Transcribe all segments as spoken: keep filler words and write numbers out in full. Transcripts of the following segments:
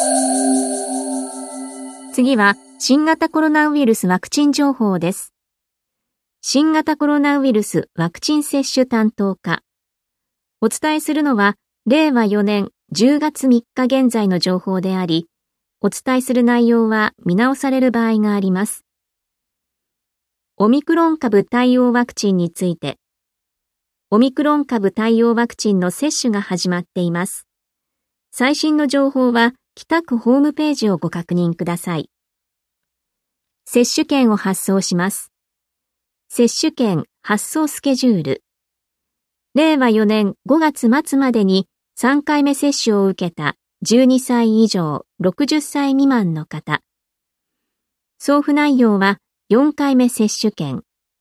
次は新型コロナウイルスワクチン情報です。新型コロナウイルスワクチン接種担当課。お伝えするのはれいわよねんじゅうがつみっか現在の情報であり、お伝えする内容は見直される場合があります。オミクロン株対応ワクチンについて、オミクロン株対応ワクチンの接種が始まっています。最新の情報は北区ホームページをご確認ください。接種券を発送します。接種券発送スケジュール。れいわよねんごがつまつまでにさんかいめ接種を受けたじゅうにさい以上ろくじゅっさい未満の方。送付内容はよんかいめ接種券。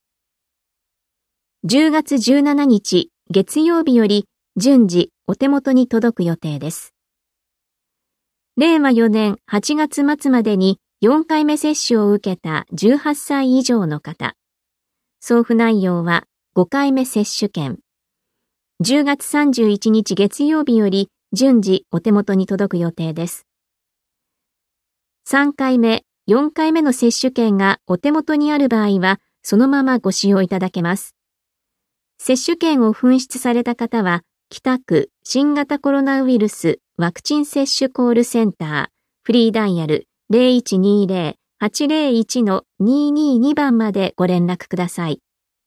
じゅうがつじゅうしちにち月曜日より順次お手元に届く予定です。れいわよねんはちがつまつまでによんかいめ接種を受けたじゅうはっさい以上の方。送付内容はごかいめ接種券。じゅうがつさんじゅういちにち月曜日より順次お手元に届く予定です。さんかいめ、よんかいめの接種券がお手元にある場合はそのままご使用いただけます。接種券を紛失された方は北区新型コロナウイルスワクチン接種コールセンターフリーダイヤル ゼロいちにゼロ はちゼロいち のにににばんまでご連絡ください。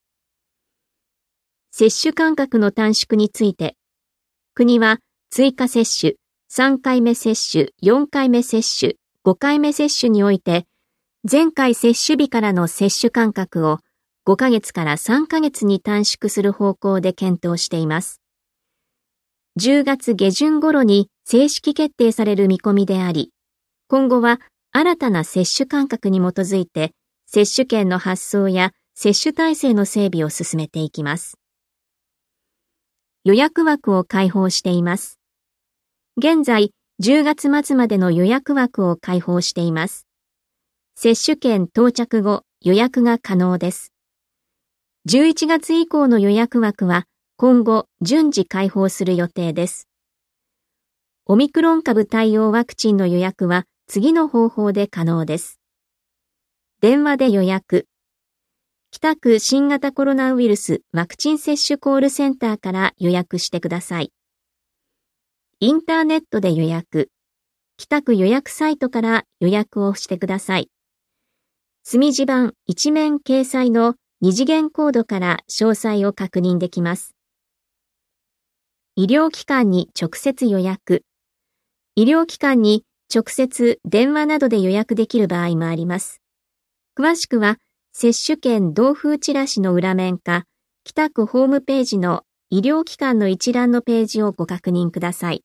接種間隔の短縮について、国は追加接種、さんかいめ接種、よんかいめ接種、ごかいめ接種において、前回接種日からの接種間隔をごかげつからさんかげつに短縮する方向で検討しています。じゅうがつげじゅん頃に正式決定される見込みであり、今後は新たな接種間隔に基づいて接種券の発送や接種体制の整備を進めていきます。予約枠を開放しています。現在、じゅうがつまつまでの予約枠を開放しています。接種券到着後、予約が可能です。じゅういちがつ以降の予約枠は今後順次開放する予定です。オミクロン株対応ワクチンの予約は次の方法で可能です。電話で予約。北区新型コロナウイルスワクチン接種コールセンターから予約してください。インターネットで予約。北区予約サイトから予約をしてください。墨字盤一面掲載の二次元コードから詳細を確認できます。医療機関に直接予約。医療機関に直接電話などで予約できる場合もあります。詳しくは、接種券同封チラシの裏面か、北区ホームページの医療機関の一覧のページをご確認ください。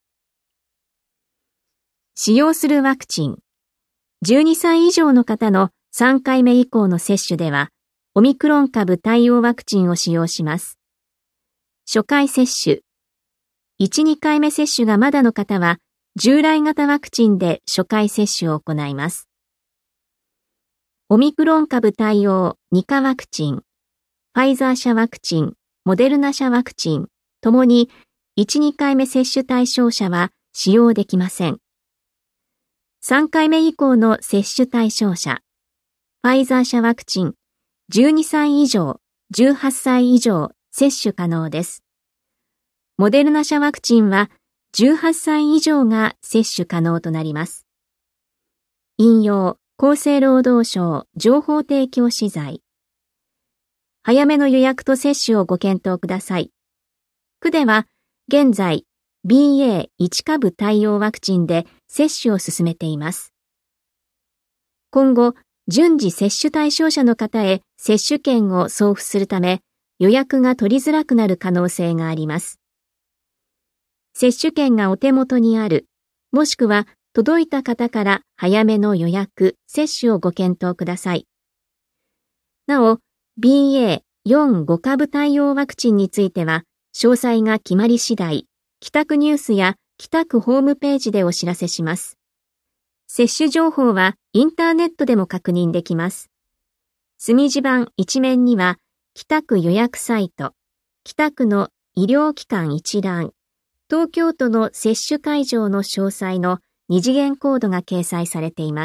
使用するワクチン。じゅうにさい以上の方のさんかいめ以降の接種では、オミクロン株対応ワクチンを使用します。初回接種。いち、にかいめ接種がまだの方は、従来型ワクチンで初回接種を行います。オミクロン株対応にかワクチン、ファイザー社ワクチン、モデルナ社ワクチン、ともにいち、にかいめ接種対象者は使用できません。さんかいめ以降の接種対象者、ファイザー社ワクチン、じゅうにさい以上、じゅうはっさい以上接種可能です。モデルナ社ワクチンはじゅうはっさい以上が接種可能となります。引用、厚生労働省情報提供資材。早めの予約と接種をご検討ください。区では現在 ビーエーいち 株対応ワクチンで接種を進めています。今後、順次接種対象者の方へ接種券を送付するため予約が取りづらくなる可能性があります。接種券がお手元にある、もしくは届いた方から早めの予約、接種をご検討ください。なお、ビーエーよん、ご 株対応ワクチンについては、詳細が決まり次第、北区ニュースや北区ホームページでお知らせします。接種情報はインターネットでも確認できます。墨字盤一面には、北区予約サイト、北区の医療機関一覧、東京都の接種会場の詳細の二次元コードが掲載されています。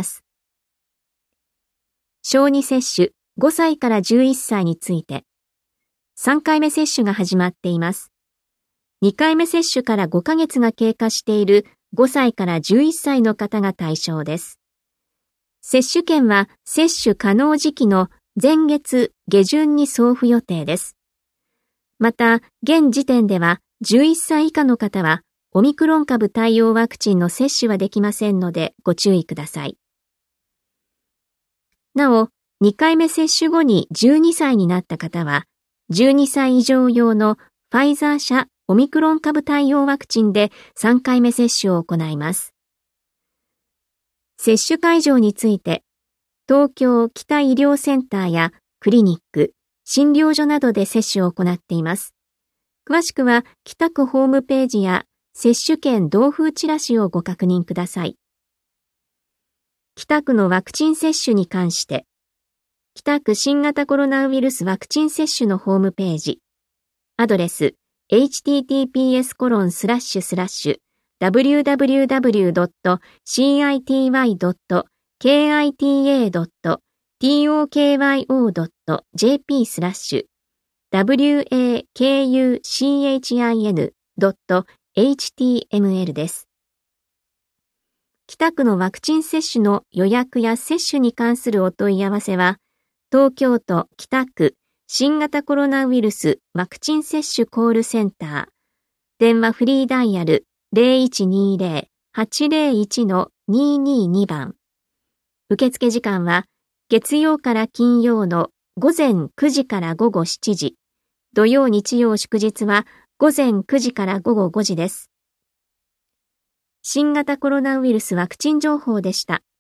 小児接種ごさいからじゅういっさいについて、さんかいめ接種が始まっています。にかいめ接種からごかげつが経過しているごさいからじゅういっさいの方が対象です。接種券は接種可能時期の前月下旬に送付予定です。また、現時点ではじゅういっさい以下の方はオミクロン株対応ワクチンの接種はできませんのでご注意ください。なお、にかいめ接種後にじゅうにさいになった方は、じゅうにさい以上用のファイザー社オミクロン株対応ワクチンでさんかいめ接種を行います。接種会場について、東京北医療センターやクリニック、診療所などで接種を行っています。詳しくは北区ホームページや接種券同封チラシをご確認ください。北区のワクチン接種に関して、北区新型コロナウイルスワクチン接種のホームページ、アドレス エイチティーティーピーエスコロンスラッシュスラッシュダブリューダブリューダブリュードットシーアイティーワイドットケーアイティーエードットトーキョードットジェーピースラッシュダブリューエーケーユーシーエイチアイエヌドットエイチティーエムエル です。北区のワクチン接種の予約や接種に関するお問い合わせは、東京都北区新型コロナウイルスワクチン接種コールセンター、電話フリーダイヤル ゼロいちにゼロ はちゼロいち にーにーに 番。受付時間は月曜から金曜の午前くじから午後しちじ、土曜日曜祝日は午前くじから午後ごじです。新型コロナウイルスワクチン情報でした。